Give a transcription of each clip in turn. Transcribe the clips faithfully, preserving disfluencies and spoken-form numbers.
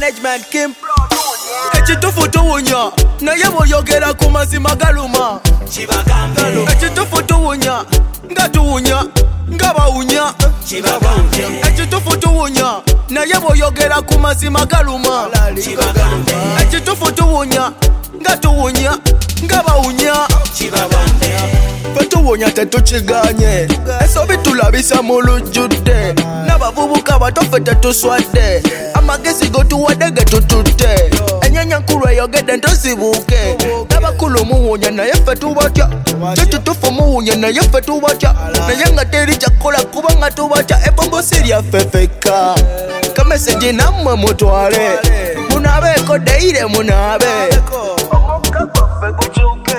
management Kim ekitufu tuwunya naye bw'oyogera ku mazima galuma ekitufu tuwunya nga tuwunya nga bawunya ekitufu tuwunya naye bw'oyogera ku mazima galuma ekitufu tuwunya nga tuwunya nga bawunya fetuwunya tetukiganye ensobi tulabisa mu lujjudde n'abavubuka bato ffe tetuswadde amagezi gotuwadde ge tututte ennyanya nkulu eyogedde ntozibuuke n'abakulu muwunya naye ffe tubatya tetutufu muwunya naye ffe tubatya naye nga teri kyakola kuba nga tubatya ebombo si lyaffe ffekka kameseji nammwe mutwale munabeeko deire munabe omukka gwaffe gukyuke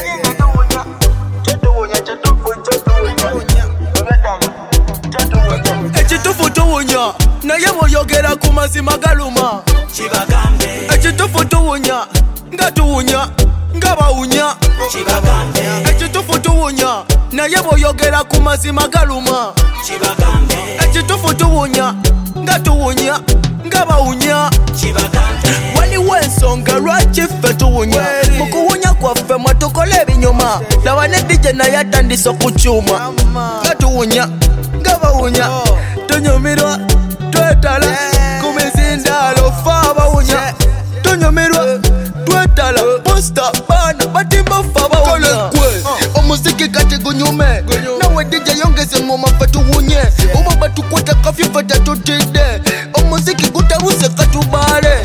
ekitufu tuwunya naye bw'oyogera ku mazima galuma ekitufu tuwunya nga tuwunya nga bawunya ekitufu tuwunya naye bw'oyogera ku mazima galuma ekitufu tuwunya nga tuwunya nga bawunya waliwo ensonga lwaki ffe tuwunya mu kuwunya kwaffe mwe tukola ebinyuma laba ne dije naye atandise okukyuma nga tuwunya nga bawunya tunyumirwa twetala ku mizindaalo ffe abawunya tunyumirwa twetala posta baana batimba ffe abawunya omuziki kati gunyume nawe dije yongeze ngoma ffe tuwunye oba batukwata kafyu ffe tetutidde omuziki gutabuse katubaale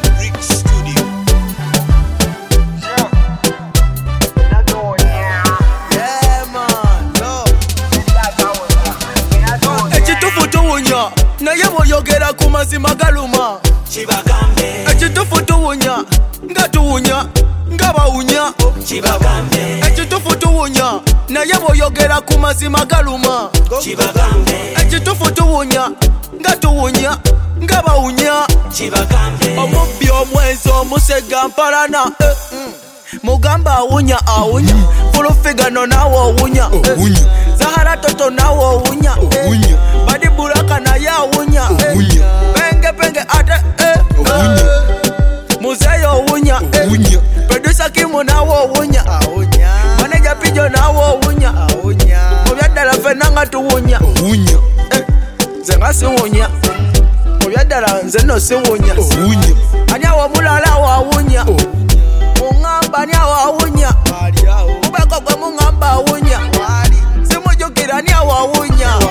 ekitufu tuwunya naye bw'oyogera ku mazima galuma ekitufu tuwunya nga tuwunya nga bawunya ekitufu tuwunya naye bw'oyogera ku mazima galuma ekitufu tuwunya nga tuwunya nga bawunya omubbi omwenzi omusega mpalana mugamba awunya awunya fulufigano nawe owunya zahara toto nawe owunya badi bulaka naye awunya penge penge ate muzeyo owunya producer Kimu nawe owunya manager Pijo nawe owunya mubyaddala ffenna nga tuwunya nze nga siwunya mubyaddala nze no siwunya ani awo mulala wawunya mungamba ani awo awunya mubeko gwe mungamba awunya simujukira ani awo awunya